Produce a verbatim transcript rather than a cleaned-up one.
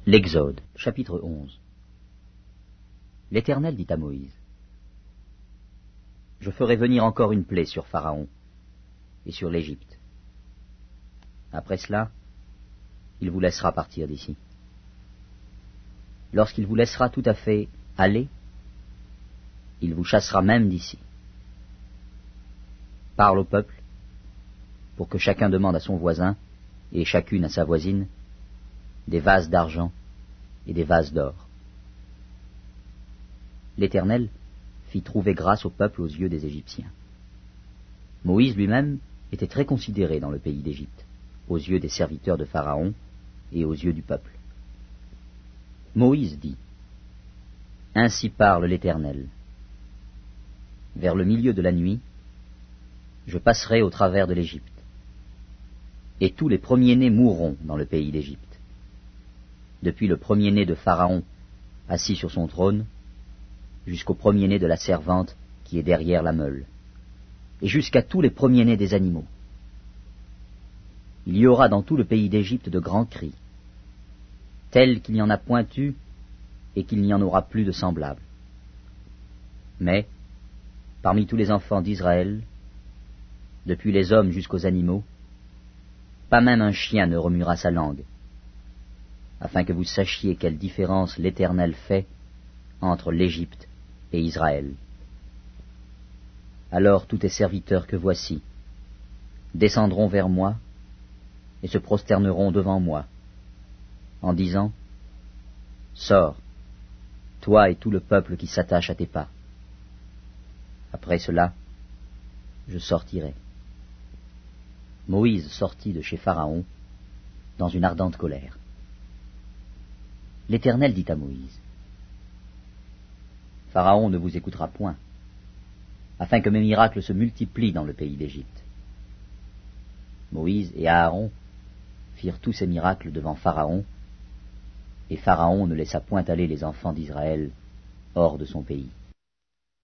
L'Exode, chapitre onze. L'Éternel dit à Moïse: Je ferai venir encore une plaie sur Pharaon et sur l'Égypte. Après cela, il vous laissera partir d'ici. Lorsqu'il vous laissera tout à fait aller, il vous chassera même d'ici. Parle au peuple, pour que chacun demande à son voisin, et chacune à sa voisine, des vases d'argent et des vases d'or. L'Éternel fit trouver grâce au peuple aux yeux des Égyptiens. Moïse lui-même était très considéré dans le pays d'Égypte, aux yeux des serviteurs de Pharaon et aux yeux du peuple. Moïse dit: Ainsi parle l'Éternel. Vers le milieu de la nuit, je passerai au travers de l'Égypte, et tous les premiers-nés mourront dans le pays d'Égypte, depuis le premier-né de Pharaon assis sur son trône, jusqu'au premier-né de la servante qui est derrière la meule, et jusqu'à tous les premiers-nés des animaux. Il y aura dans tout le pays d'Égypte de grands cris, tels qu'il n'y en a point eu et qu'il n'y en aura plus de semblables. Mais, parmi tous les enfants d'Israël, depuis les hommes jusqu'aux animaux, pas même un chien ne remuera sa langue, afin que vous sachiez quelle différence l'Éternel fait entre l'Égypte et Israël. Alors tous tes serviteurs que voici descendront vers moi et se prosterneront devant moi, en disant: Sors, toi et tout le peuple qui s'attache à tes pas. Après cela, je sortirai. Moïse sortit de chez Pharaon dans une ardente colère. L'Éternel dit à Moïse: Pharaon ne vous écoutera point, afin que mes miracles se multiplient dans le pays d'Égypte. Moïse et Aaron firent tous ces miracles devant Pharaon, et Pharaon ne laissa point aller les enfants d'Israël hors de son pays.